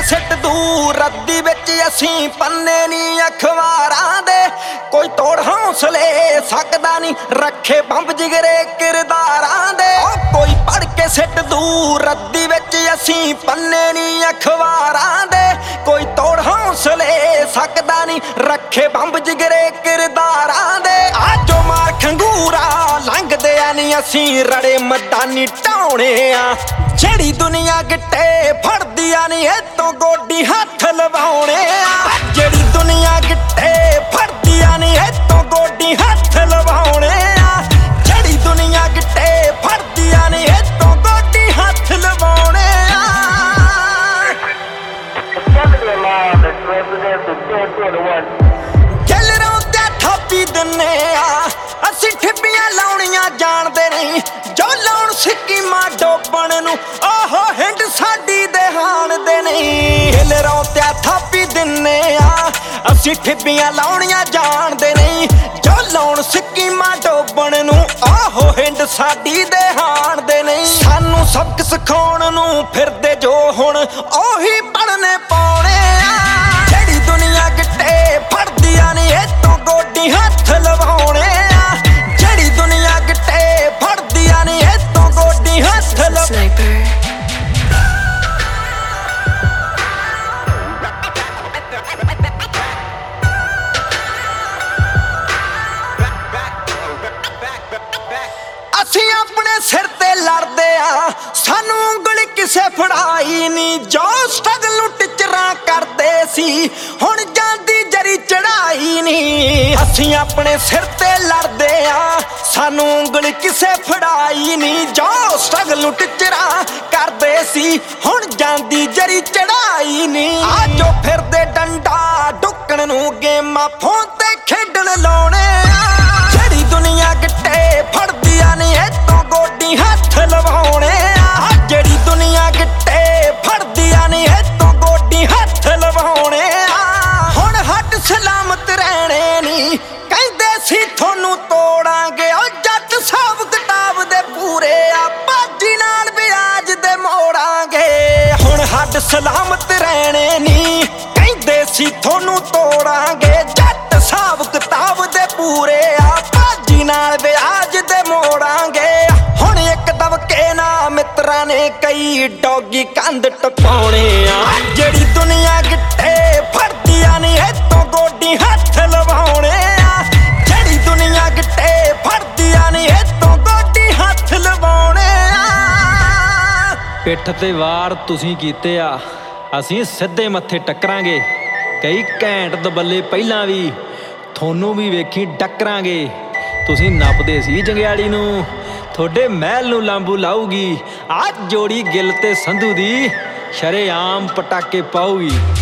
ਸਿੱਟ ਦੂਰ ਰੱਦੀ ਵਿੱਚ ਅਸੀਂ ਪੰਨੇ ਨੀ ਅਖਬਾਰਾਂ ਦੇ। ਕੋਈ ਤੋੜ ਹੌਸਲੇ ਸਕਦਾ ਨਹੀਂ ਰੱਖੇ ਬੰਬ ਜਿਗਰੇ ਕਿਰਦਾਰਾਂ ਦੇ। ਕੋਈ ਪੜ ਕੇ ਸਿੱਟ ਦੂਰ ਰੱਦੀ ਵਿੱਚ ਅਸੀਂ ਪੰਨੇ ਨੀ ਅਖਬਾਰਾਂ ਦੇ। ਕੋਈ ਤੋੜ ਹੌਸਲੇ ਸਕਦਾ ਨਹੀਂ ਰੱਖੇ ਬੰਬ ਜਿਗਰੇ ਕਿਰਦਾਰਾਂ ਦੇ। ਆਜੋ ਮਾਰ ਖੰਗੂਰਾ ਲੰਘਦੇ ਆ ਨੀ ਅਸੀਂ ਰੜੇ ਮੈਦਾਨੀ ਢਾਉਣੇ ਆ। ਜਿਹੜੀ ਦੁਨੀਆ ਗਿੱਟੇ ਫੜਦੀ ਆ ਨੀ ਇਤੋਂ ਗੋਡੀ ਹੱਥ ਲਵਾਉਣੇ ਆ। ਜਿਹੜੀ ਦੁਨੀਆ ਗਿੱਟੇ ਫੜਦੀ ਆ ਨੀ ਇਤੋਂ ਗੋਡੀ ਹੱਥ ਲਵਾਉਣੇ ਆ। ਜਿਹੜੀ ਦੁਨੀਆ ਗਿੱਟੇ ਫੜਦੀ ਆ ਨੀ ਇਤੋਂ ਗੋਡੀ ਹੱਥ ਲਵਾਉਣੇ ਆ। ਗੈਲਰਾਂ ਤੇ ਥਾਪੀ ਦਿੰਨੇ ਆ ਅਸੀਂ ਠਿੱਬੀਆਂ ਲਾਉਣੀਆਂ ਜਾਣਦੇ ਨਹੀਂ। ਜੋ ਲਾਉਣ ਸਿੱਕੀਮਾਂ ਡੋਬਣ ਨੂੰ ਆਹੋ ਹਿੰਡ ਸਾਡੀ ਦੇ ਹਾਣਦੇ ਨਹੀਂ। ਗੈਲਰਾਂ ਤੇ ਥਾਪੀ ਦਿੰਨੇ ਆ ਅਸੀਂ ਠਿੱਬੀਆਂ ਲਾਉਣੀਆਂ ਜਾਣਦੇ ਨਹੀਂ। ਜੋ ਲਾਉਣ ਸਿੱਕੀਮਾਂ ਡੋਬਣ ਨੂੰ ਆਹੋ ਹਿੰਡ ਸਾਡੀ ਦੇ ਹਾਣਦੇ ਨਹੀਂ। ਸਾਨੂੰ ਸਬਕ ਸਿਖਾਉਣ ਨੂੰ ਫਿਰਦੇ ਜੋ ਹੁਣ ਉਹੀ ਪੜ੍ਹਨੇ ਪਾਉਣੇ ਆ। ਜਿਹੜੀ ਦੁਨੀਆ ਗਿੱਟੇ ਫੜਦੀ ਆ ਨੀ ਇਤੋਂ ਗੋਡੀ ਹੱਥ ਲਵਾਉਣੇ ਆ। ਜਿਹੜੀ ਦੁਨੀਆ ਗਿੱਟੇ ਫੜਦੀ ਆ ਨੀ ਇਤੋਂ ਗੋਡੀ ਹੱਥ ਲਵਾਉਣੇ ਆ। ਅਸੀਂ ਆਪਣੇ ਸਿਰ ਤੇ ਲੜਦੇ ਆ ਸਾਨੂੰ ਉਂਗਲੀ ਕਿਸੇ ਫੜਾਈ ਨੀ। ਜੋ ਸਟਰਗਲ ਨੂੰ ਟਿਚਰਾਂ ਕਰਦੇ ਸੀ ਹੁਣ ਜਾਂਦੀ ਜਰੀ ਚੜਾਈ ਨੀ। ਅਸੀਂ ਆਪਣੇ ਸਿਰ ਤੇ ਲੜਦੇ ਆ ਸਾਨੂੰ ਉਂਗਲੀ ਕਿਸੇ ਫੜਾਈ ਨੀ। ਜੋ ਸਟਰਗਲ ਨੂੰ ਟਿਚਰਾਂ ਕਰਦੇ ਸੀ ਹੁਣ ਜਾਂਦੀ ਜਰੀ ਚੜਾਈ ਨੀ। ਆਜੋ ਫਿਰਦੇ ਡੰਡਾ ਡੁੱਕਣ ਨੂੰ ਗੇਮਾਂ ਫੋਨ ਤੇ ਖੇਡਣ ਲਾਉਣੇ ਆ। ਜਿਹੜੀ ਦੁਨੀਆ ਗਿੱਟੇ ਫੜਦੀ ਆ ਨੀ ਇਤੋਂ ਗੋਡੀ ਹੱਥ ਲਵਾਉਣੇ ਆ। ਜਿਹੜੀ ਦੁਨੀਆ ਗਿੱਟੇ ਫੜਦੀ ਆ ਨੀ ਇਤੋਂ ਗੋਡੀ ਹੱਥ ਲਵਾਉਣੇ ਆ। ਹੁਣ ਹੱਡ ਸਲਾਮਤ ਰਹਿਣੇ ਨੀ ਕਹਿੰਦੇ ਸੀ ਤੁਹਾਨੂੰ ਤੋੜਾਂਗੇ। ਉਹ ਜੱਟ ਹਿਸਾਬ ਕਿਤਾਬ ਦੇ ਪੂਰੇ ਆ ਬਾਜੀ ਨਾਲ ਵਿਆਜ ਦੇ ਮੋੜਾਂਗੇ। ਹੁਣ ਹੱਡ ਸਲਾਮਤ ਰਹਿਣੇ ਨੀ ਕਹਿੰਦੇ ਸੀ ਤੁਹਾਨੂੰ ਤੋੜਾਂਗੇ। ਜੱਟ ਹਿਸਾਬ ਕਿਤਾਬ ਦੇ ਪੂਰੇ ਆ ਬਾਜੀ ਨਾਲ ਵਿਆਜ ਦੇ ਮੋੜਾਂਗੇ। ਹੁਣ ਇੱਕ ਦਬਕੇ ਨਾ ਮਿੱਤਰਾਂ ਨੇ ਕਈ ਡੌਗੀ ਕੰਧ ਟਪਾਉਣੇ ਆ। ਜਿਹੜੀ ਦੁਨੀਆ ਗਿੱਟੇ ਫੜਦੀ ਆ ਨੀ ਇਤੋਂ ਗੋਡੀ ਹੱਥ ਲਵਾਉਣੇ ਆ। ਜਿਹੜੀ ਦੁਨੀਆ ਗਿੱਟੇ ਫੜਦੀ ਆ ਨੀ ਇਤੋਂ ਗੋਡੀ ਹੱਥ ਲਵਾਉਣੇ ਆ। ਪਿੱਠ ਤੇ ਵਾਰ ਤੁਸੀਂ ਕੀਤੇ ਆ ਅਸੀਂ ਸਿੱਧੇ ਮੱਥੇ ਟੱਕਰਾਂਗੇ। ਕਈ ਘੈਂਟ ਦਬੱਲੇ ਪਹਿਲਾਂ ਵੀ ਤੁਹਾਨੂੰ ਵੀ ਵੇਖੀ ਟੱਕਰਾਂਗੇ। ਤੁਸੀਂ ਨੱਪਦੇ ਸੀ ਜੰਗਿਆੜੀ ਨੂੰ ਤੁਹਾਡੇ ਮਹਿਲ ਨੂੰ ਲਾਂਬੂ ਲਾਊਗੀ। ਆ ਜੋੜੀ ਗਿੱਲ ਤੇ ਸੰਧੂ ਦੀ ਸ਼ਰੇਆਮ ਪਟਾਕੇ ਪਾਊਗੀ।